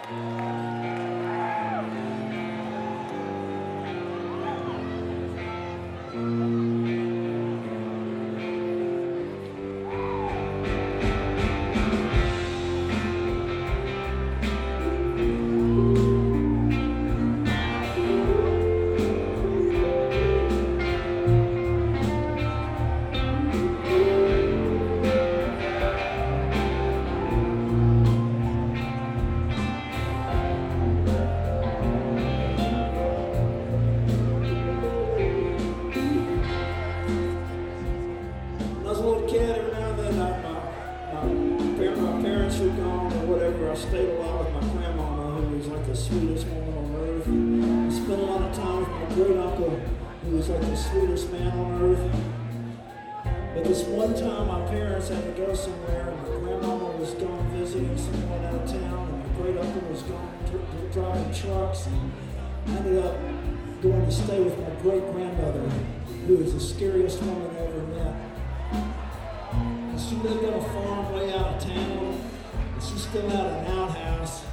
I stayed a lot with my grandmama, who was like the sweetest woman on earth. I spent a lot of time with my great uncle, who was like the sweetest man on earth. But this one time, my parents had to go somewhere, and my grandmama was gone visiting someone out of town, and my great uncle was gone driving trucks, and I ended up going to stay with my great grandmother, who was the scariest woman I ever met. And she lived on a farm way out of town. She still had an outhouse.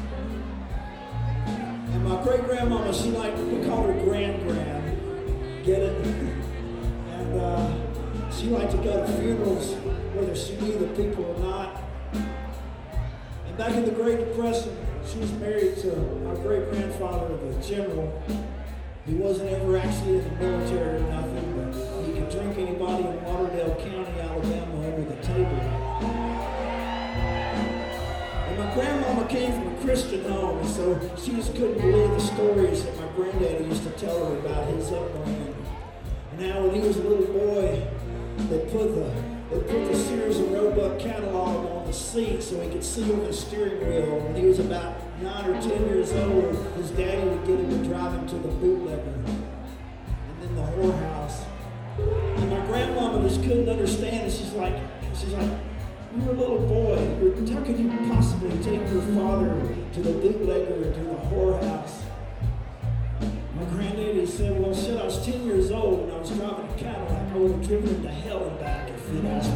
And my great-grandmama, we called her Gran. Get it? And she liked to go to funerals, whether she knew the people or not. And back in the Great Depression, she was married to our great-grandfather, the general. He wasn't ever actually in the military or nothing, but he could drink anybody in Lauderdale County, Alabama, under the table. My grandmama came from a Christian home, so she just couldn't believe the stories that my granddaddy used to tell her about his upbringing. And how when he was a little boy, they put the Sears and Roebuck catalog on the seat so he could see over the steering wheel. When he was about 9 or 10 years old, his daddy would get him to drive him to the bootlegger and then the whorehouse. And my grandmama just couldn't understand it. She's like, you're a little boy. How could you possibly take your father to the bootlegger or to the whorehouse? My granddaddy said, well, shit, I was 10 years old and I was driving a Cadillac. I would have driven him to hell and back if he'd asked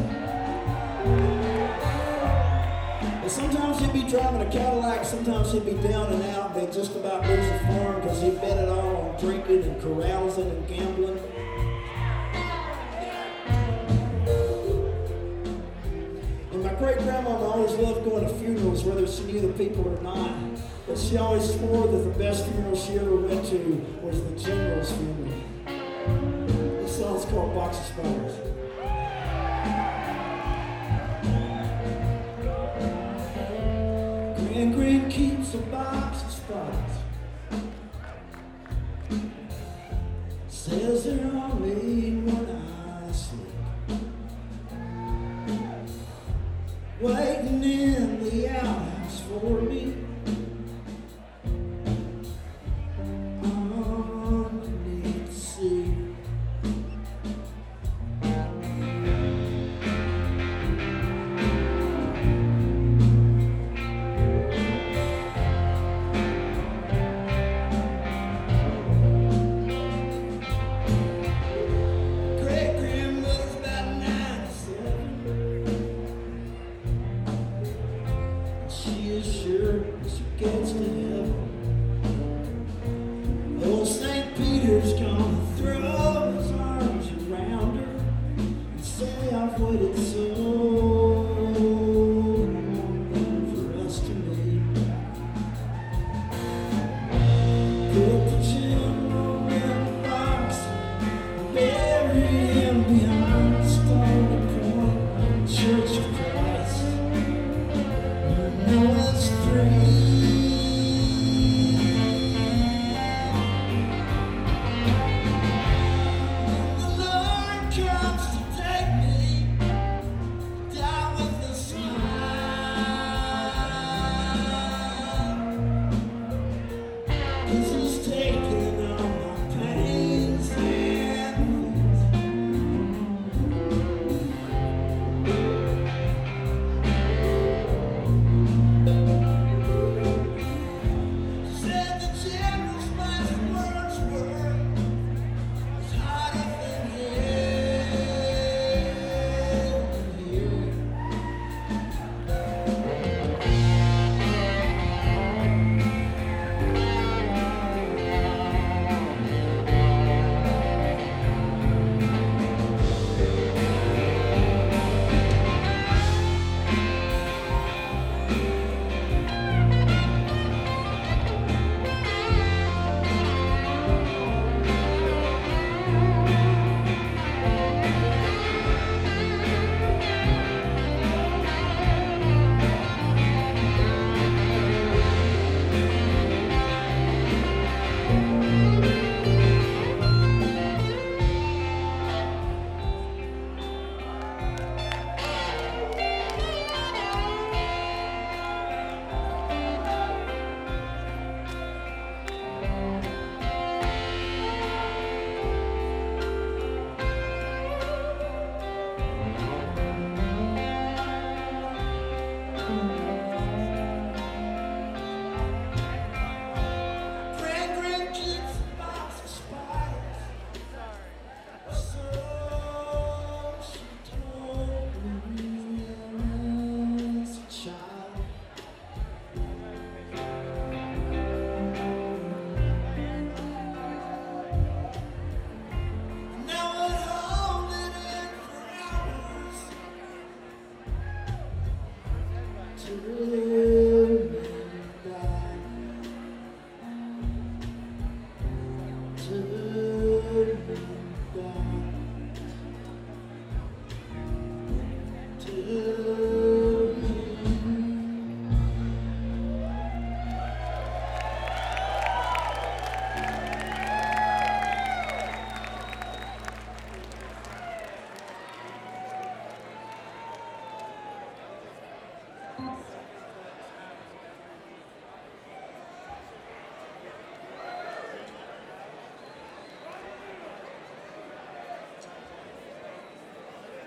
me. But sometimes he'd be driving a Cadillac, sometimes he'd be down and out. They'd just about lose the farm because he'd bet it all on drinking and carousing and gambling. My great-grandmama always loved going to funerals, whether she knew the people or not. But she always swore that the best funeral she ever went to was the general's funeral. This song's called Box of Spiders. Gran keeps a box of spiders. Says they're all made when I sleep. Waiting in the outhouse for me.